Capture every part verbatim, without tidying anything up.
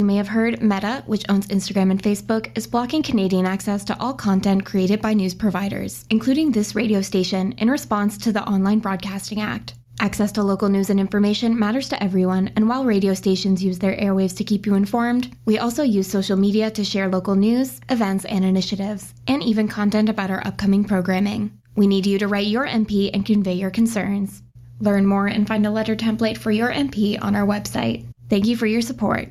You may have heard Meta, which owns Instagram and Facebook, is blocking Canadian access to all content created by news providers, including this radio station, in response to the Online Broadcasting Act. Access to local news and information matters to everyone, and while radio stations use their airwaves to keep you informed, we also use social media to share local news, events, and initiatives, and even content about our upcoming programming. We need you to write your M P and convey your concerns. Learn more and find a letter template for your M P on our website. Thank you for your support.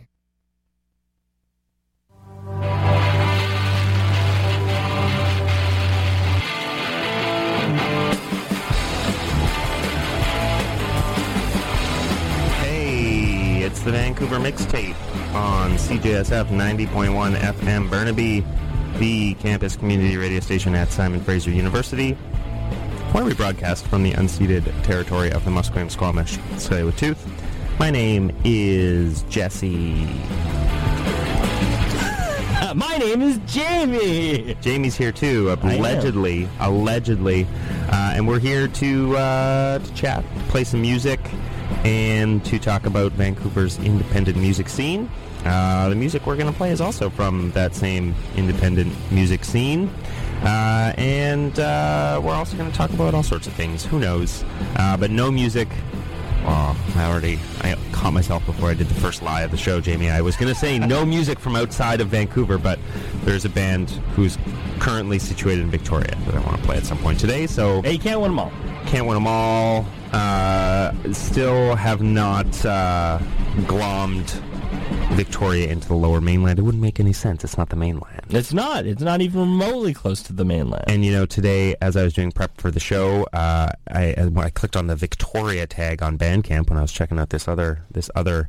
It's the Vancouver Mixtape on C J S F ninety point one F M Burnaby, the campus community radio station at Simon Fraser University, where we broadcast from the unceded territory of the Musqueam, Squamish, Tsleil-Waututh. My name is Jesse. My name is Jamie. Jamie's here too, allegedly, allegedly, uh, and we're here to uh, to chat, play some music, and to talk about Vancouver's independent music scene. Uh, the music we're going to play is also from that same independent music scene. Uh, and uh, we're also going to talk about all sorts of things. Who knows? Uh, but no music. Oh, I already I caught myself before I did the first lie of the show, Jamie. I was going to say no music from outside of Vancouver, but there's a band who's currently situated in Victoria that I want to play at some point today. So hey, you can't win them all. Can't win them all. Uh, still have not uh, glommed Victoria into the Lower Mainland. It wouldn't make any sense. It's not the mainland. It's not. It's not even remotely close to the mainland. And, you know, today, as I was doing prep for the show, uh, I, when I clicked on the Victoria tag on Bandcamp when I was checking out this other this other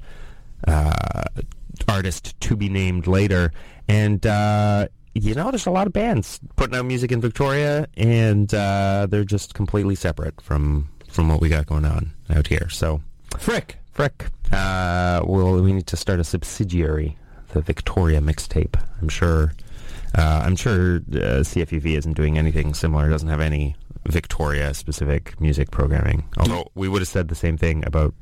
uh, artist to be named later, and uh, you know, there's a lot of bands putting out music in Victoria, and uh, they're just completely separate from from what we got going on out here. So, frick, frick. Uh, well, we need to start a subsidiary, the Victoria Mixtape. I'm sure. Uh, I'm sure uh, C F U V isn't doing anything similar. It doesn't have any Victoria-specific music programming. Although we would have said the same thing about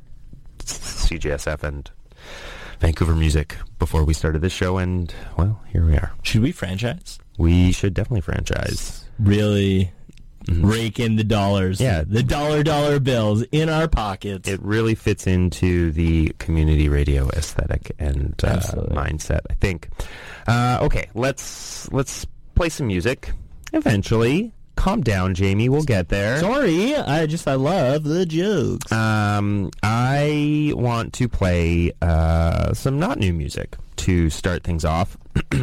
C J S F and Vancouver music before we started this show, and, well, here we are. Should we franchise? We should definitely franchise. Really mm-hmm. rake in the dollars. Yeah. The dollar dollar bills in our pockets. It really fits into the community radio aesthetic and uh, mindset, I think. Uh, okay, let's let's play some music. Eventually. Calm down, Jamie. We'll get there. Sorry, I just I love the jokes. Um, I want to play uh, some not new music to start things off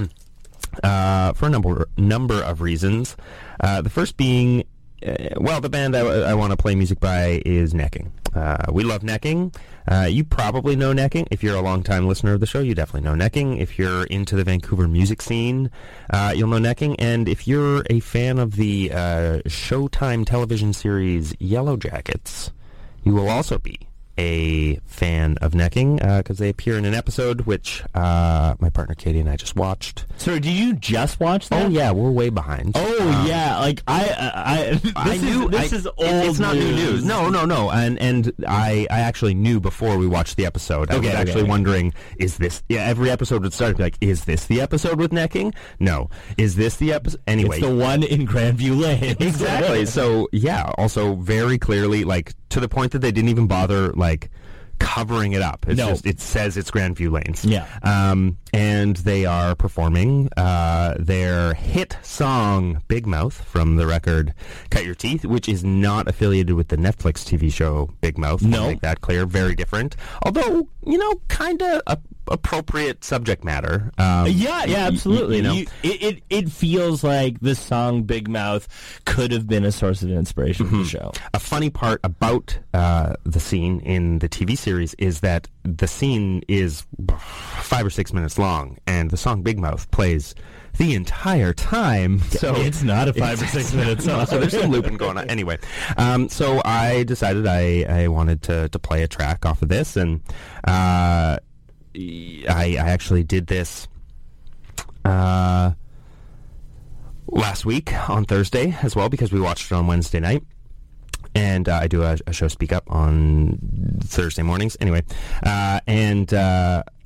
uh, for a number number of reasons. Uh, the first being, uh, well, the band I, I want to play music by is Necking. Uh, we love Necking. Uh, you probably know Necking. If you're a long-time listener of the show, you definitely know Necking. If you're into the Vancouver music scene, uh, you'll know Necking. And if you're a fan of the uh, Showtime television series Yellow Jackets, you will also be a fan of Necking because uh, they appear in an episode which uh, my partner Katie and I just watched. So did you just watch that? Oh yeah, we're way behind. Oh um, yeah, like I, I, this I knew is, this I, is old. It's not news. new news. No, no, no. And and I, I actually knew before we watched the episode. I okay, was okay, actually okay. wondering, is this? Yeah, every episode would start to be like, is this the episode with Necking? No. Is this the episode? Anyway, it's the one in Grandview Lane. Exactly. So yeah, also very clearly, like to the point that they didn't even bother like covering it up. It's no. just, it says it's Grandview Lanes. Yeah. Um, and they are performing uh, their hit song, Big Mouth, from the record Cut Your Teeth, which is not affiliated with the Netflix T V show Big Mouth. No. I'll make that clear. Very different. Although, you know, kind of a appropriate subject matter. Um, yeah, yeah, absolutely. You, you know, you, it, it it feels like the song Big Mouth could have been a source of inspiration mm-hmm. for the show. A funny part about uh, the scene in the T V series is that the scene is five or six minutes long, and the song Big Mouth plays the entire time. So it's not a five or six minute song. So there's some looping going on. Anyway, um, so I decided I, I wanted to, to play a track off of this, and uh, I, I actually did this uh, last week on Thursday as well, because we watched it on Wednesday night. And uh, I do a, a show Speak Up on Thursday mornings. Anyway, uh, and uh,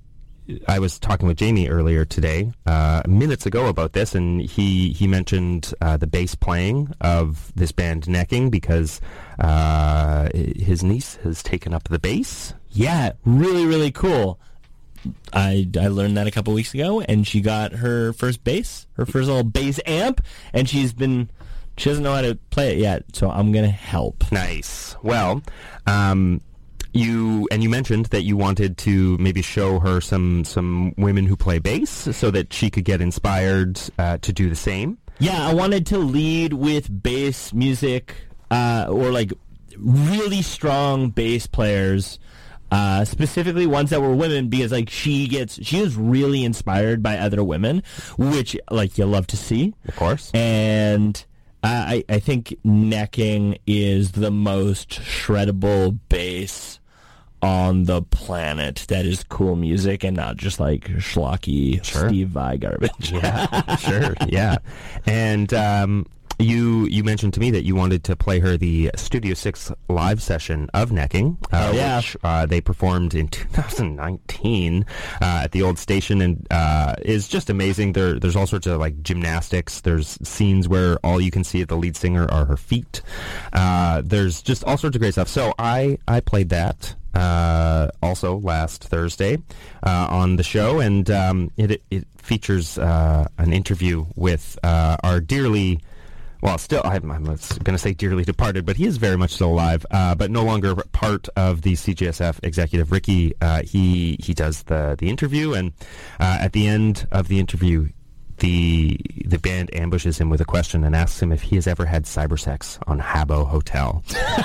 I was talking with Jamie earlier today, uh, minutes ago, about this, and he he mentioned uh, the bass playing of this band Necking because uh, his niece has taken up the bass. Yeah, really, really cool. I, I learned that a couple weeks ago, and she got her first bass, her first little bass amp, and she's been, she doesn't know how to play it yet, so I'm going to help. Nice. Well, um, you, and you mentioned that you wanted to maybe show her some, some women who play bass so that she could get inspired uh, to do the same. Yeah, I wanted to lead with bass music, uh, or like really strong bass players. Uh, specifically ones that were women, because like she gets, she is really inspired by other women, which like you love to see, of course. And uh, I I think Necking is the most shreddable bass on the planet that is cool music and not just like schlocky Sure. Steve Vai garbage. Yeah, sure, yeah. And um, you you mentioned to me that you wanted to play her the Studio Six live session of Necking, uh, Oh, yeah. which uh, they performed in two thousand nineteen uh, at the old station, and uh, is just amazing. There, there's all sorts of like gymnastics. There's scenes where all you can see of the lead singer are her feet. Uh, there's just all sorts of great stuff. So I I played that. Uh, also last Thursday uh, on the show, and um, it it features uh, an interview with uh, our dearly, well, still I'm, I'm going to say dearly departed, but he is very much still alive, uh, but no longer part of the C G S F executive. Ricky, uh, he he does the the interview, and uh, at the end of the interview, the the band ambushes him with a question and asks him if he has ever had cybersex on Habbo Hotel.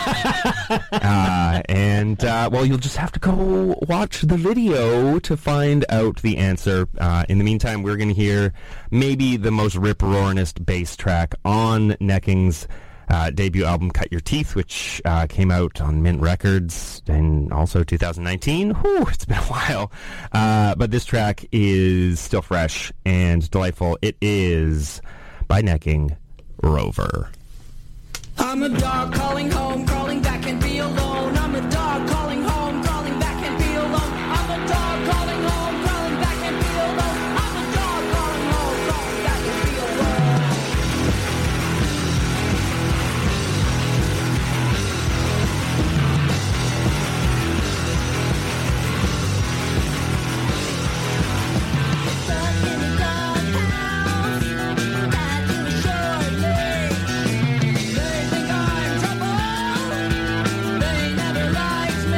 uh, and, uh, well, you'll just have to go watch the video to find out the answer. Uh, in the meantime, we're going to hear maybe the most rip-roaringest bass track on Necking's Uh, debut album, Cut Your Teeth, which uh, came out on Mint Records in also two thousand nineteen. Whew, it's been a while. Uh, but this track is still fresh and delightful. It is by Necking, Rover. I'm a dog calling home, crawling back and be alone. I'm a dog calling home, crawling back and be alone. I'm a dog calling home, crawling back and be alone. I'm a dog calling home, crawling back and be alone. Stuck in a doghouse, tied to a short leash. They think I'm trouble. They never liked me.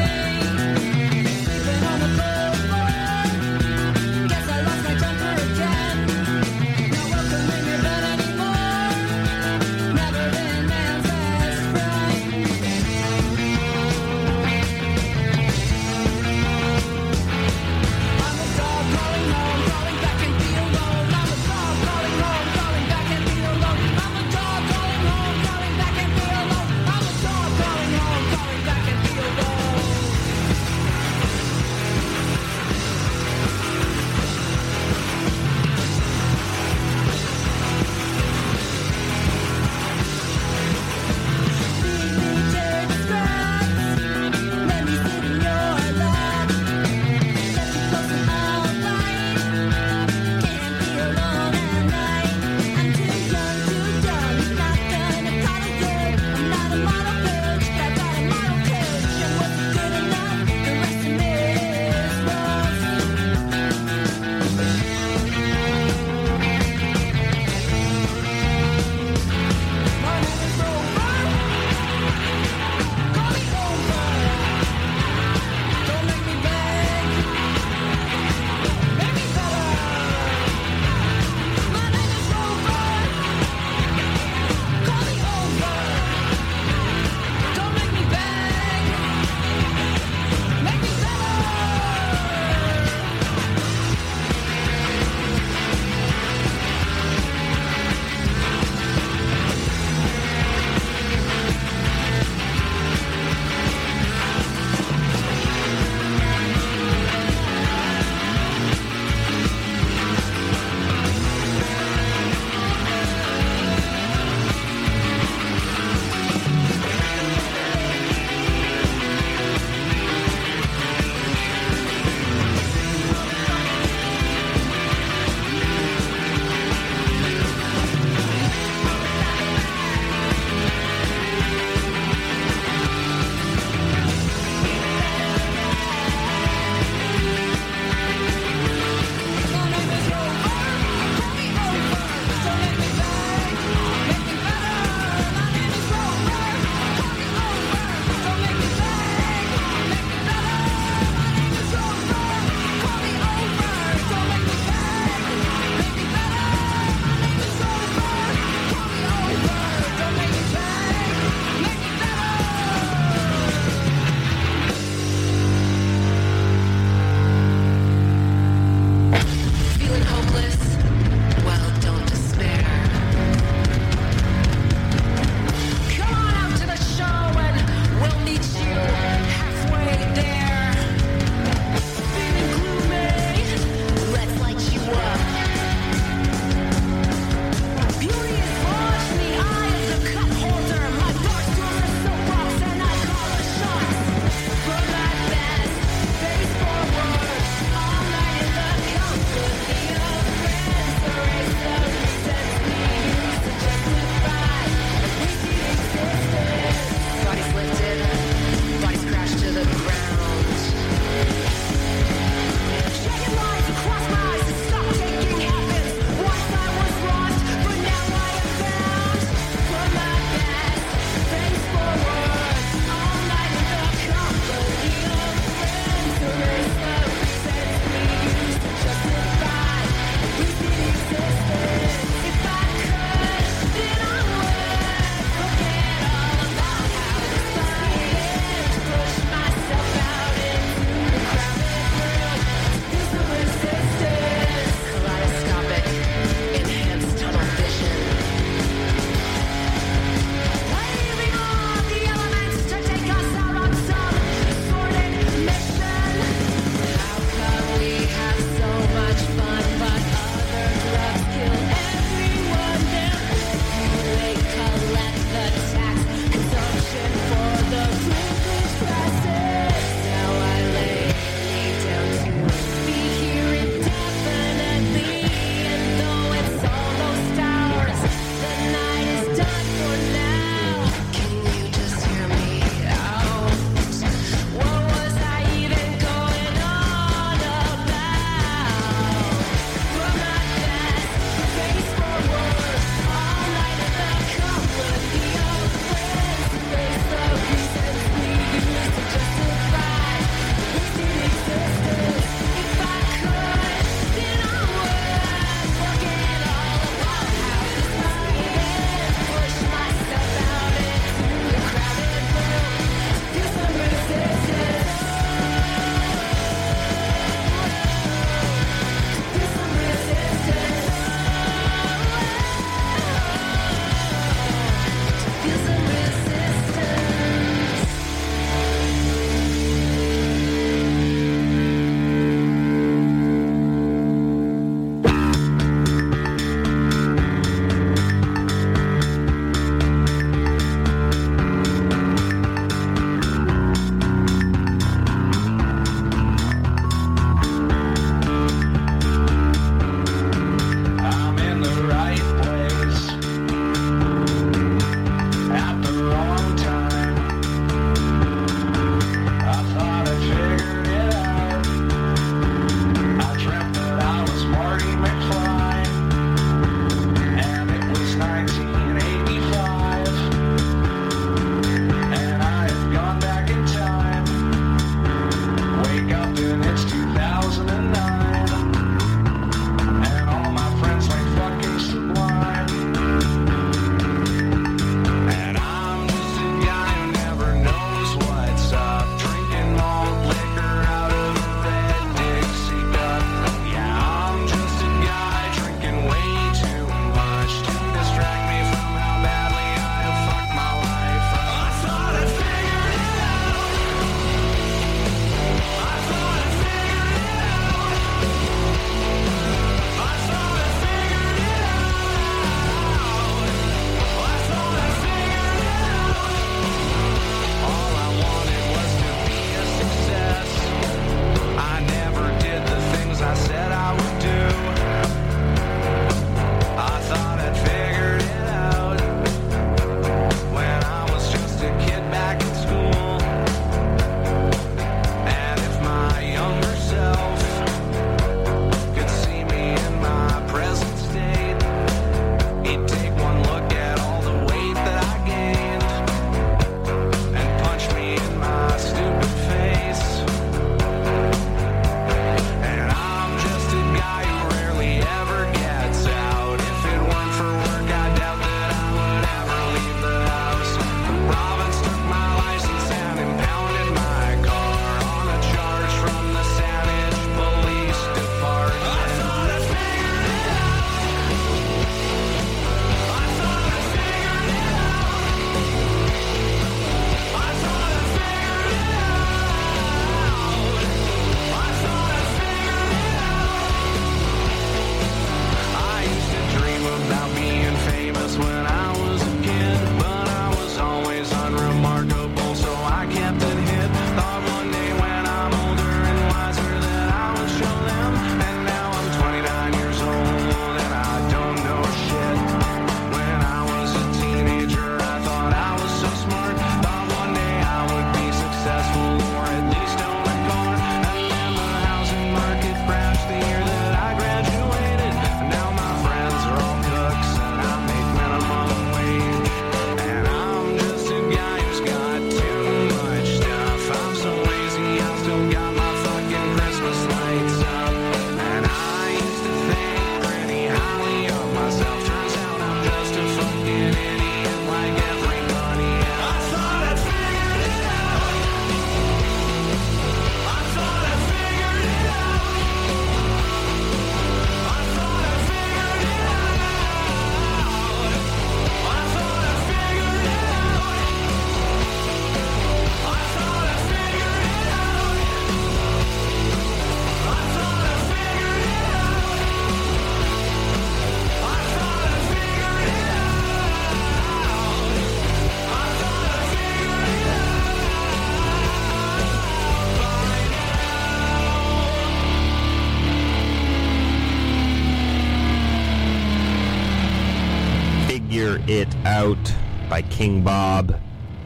It Out by King Bob.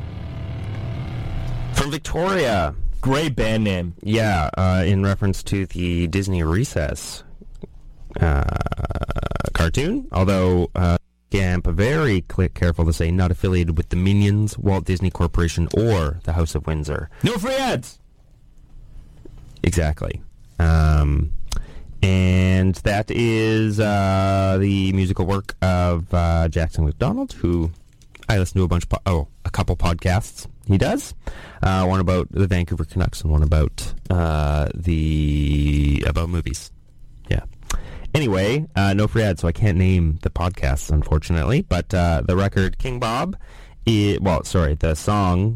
From Victoria. Great band name. Yeah, uh, in reference to the Disney Recess uh, cartoon. Although, uh, Camp, very cl- careful to say, not affiliated with the Minions, Walt Disney Corporation, or the House of Windsor. No free ads. Exactly. Um, and that is uh, the musical work of uh, Jackson McDonald, who I listen to a bunch of, po- oh, a couple podcasts he does. Uh, one about the Vancouver Canucks and one about uh, the, about movies. Yeah. Anyway, uh, no free ads, so I can't name the podcasts, unfortunately. But uh, the record, King Bob, I- well, sorry, the song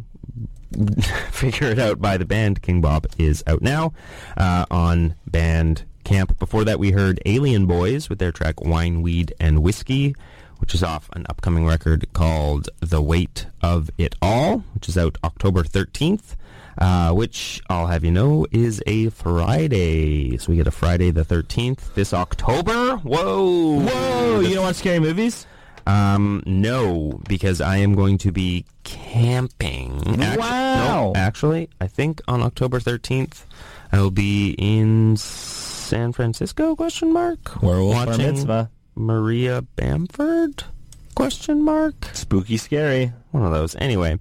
Figure It Out by the band King Bob is out now uh, on Bandcamp. Before that, we heard Alien Boys with their track Wine, Weed, and Whiskey, which is off an upcoming record called The Weight of It All, which is out October thirteenth, uh, which, I'll have you know, is a Friday. So we get a Friday the thirteenth this October. Whoa! Whoa! You don't watch scary movies? Um, no, because I am going to be camping. Actu- Wow. no, actually, I think on October thirteenth, I will be in San Francisco, question mark? Werewolf Bar watching Mitzvah. Maria Bamford, question mark? Spooky scary. One of those. Anyway,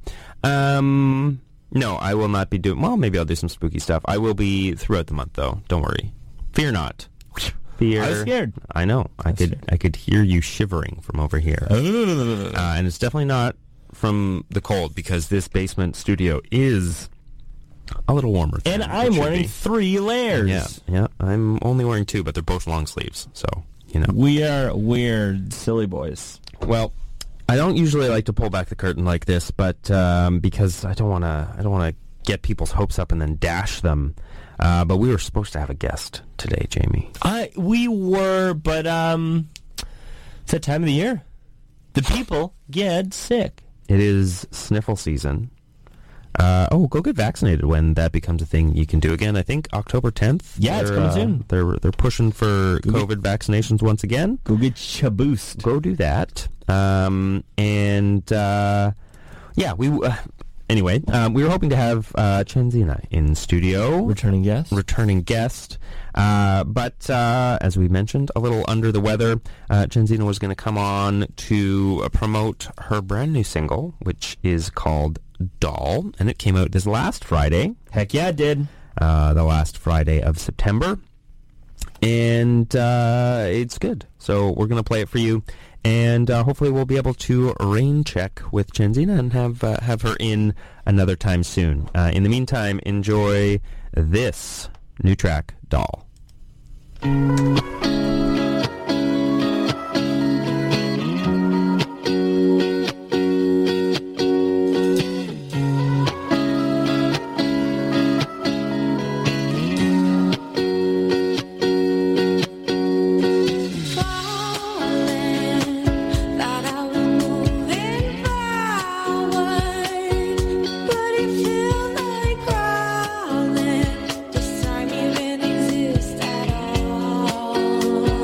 um, no, I will not be doing, well, maybe I'll do some spooky stuff. I will be throughout the month, though. Don't worry. Fear not. Fear. I was scared. I know. I, I was could scared. I could hear you shivering from over here. Uh, and it's definitely not from the cold, because this basement studio is a little warmer. And than it I'm should wearing be. three layers. Yeah, yeah. I'm only wearing two, but they're both long sleeves, so, you know. We are weird, silly boys. Well, I don't usually like to pull back the curtain like this, but um, because I don't want to, I don't want to get people's hopes up and then dash them. Uh, but we were supposed to have a guest today, Jamie. I we were, but um, it's that time of the year. The people get sick. It is sniffle season. Uh, oh, go get vaccinated when that becomes a thing you can do again. I think October tenth. Yeah, it's coming uh, soon. They're they're pushing for Go COVID vaccinations once again. Go get chaboosed. Go do that. Um, and uh, yeah, we. Uh, Anyway, um, we were hoping to have uh, Chenzina in studio. Returning guest. Returning guest. Uh, but uh, as we mentioned, a little under the weather. Uh, Chenzina was going to come on to uh, promote her brand new single, which is called Doll. And it came out this last Friday. Heck yeah, it did. Uh, the last Friday of September. And uh, it's good. So we're going to play it for you. And uh, hopefully we'll be able to rain check with Chenzina and have uh, have her in another time soon. Uh, in the meantime, enjoy this new track, Doll. Does time even exist at all?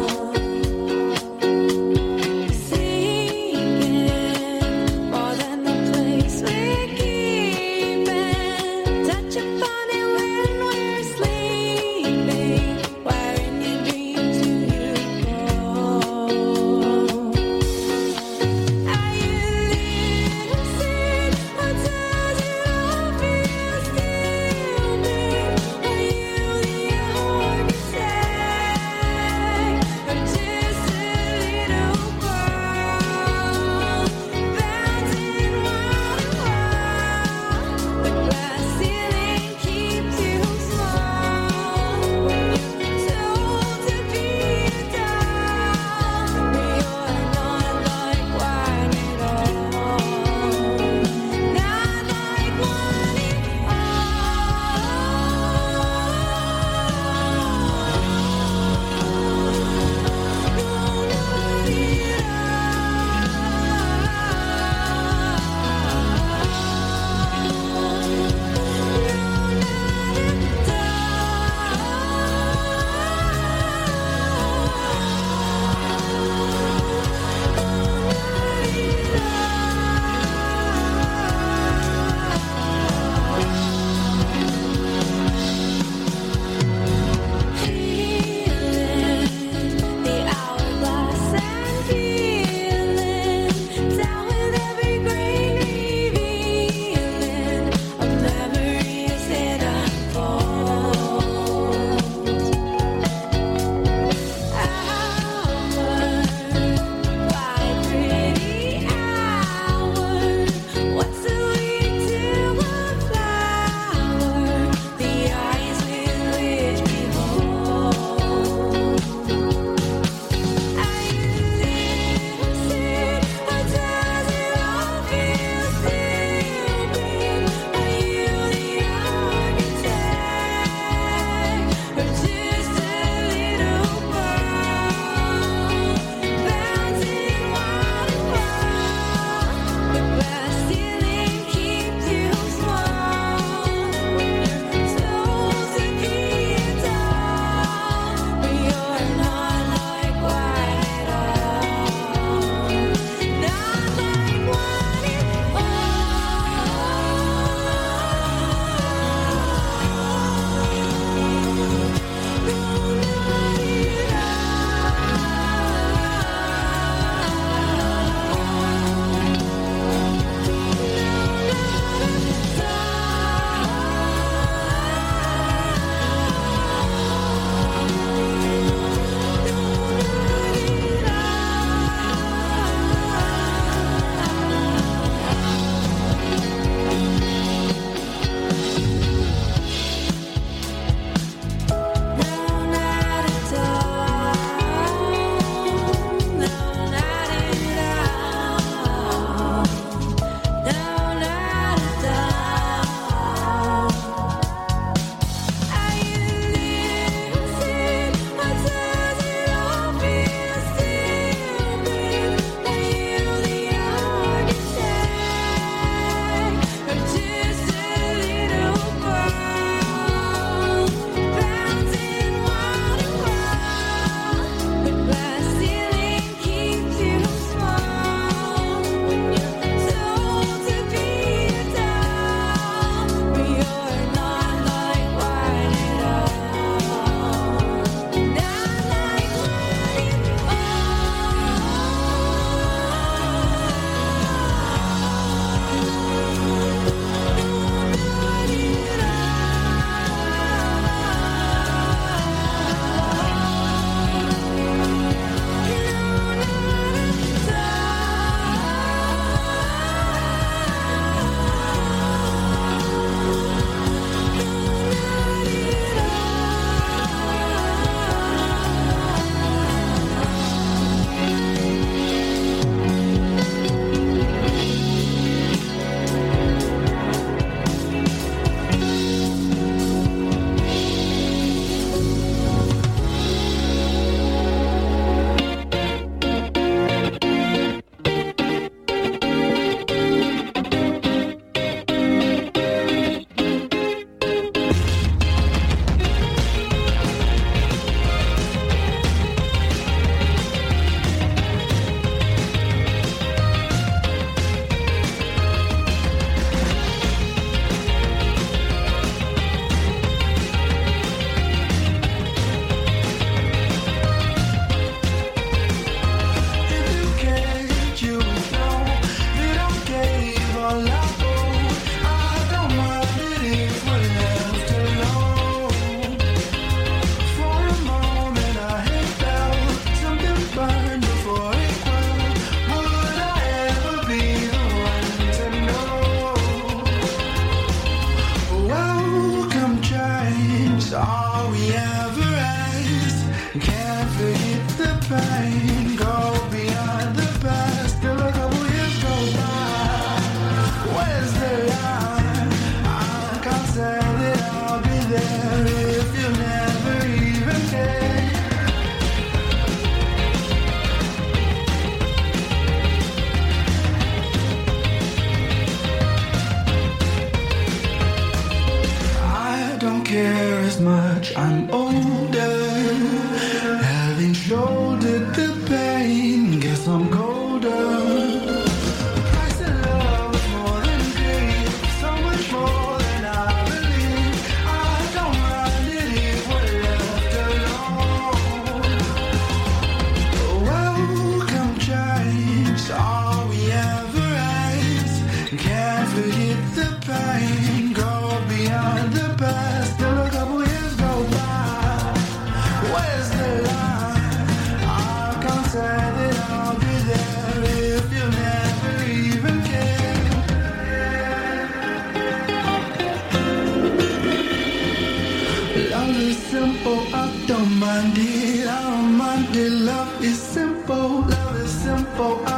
as I'm older, having shouldered the pain, guess I'm colder. Price of love is more than grief, so much more than I believe. I don't mind it if we're left alone. Welcome change, all we ever ask. Can't forget the pain, go beyond the past. Till a couple years go by, where's the line? I can't say that I'll be there if you never even care. Love is simple, I don't mind it, I don't mind it. Love is simple, love is simple, I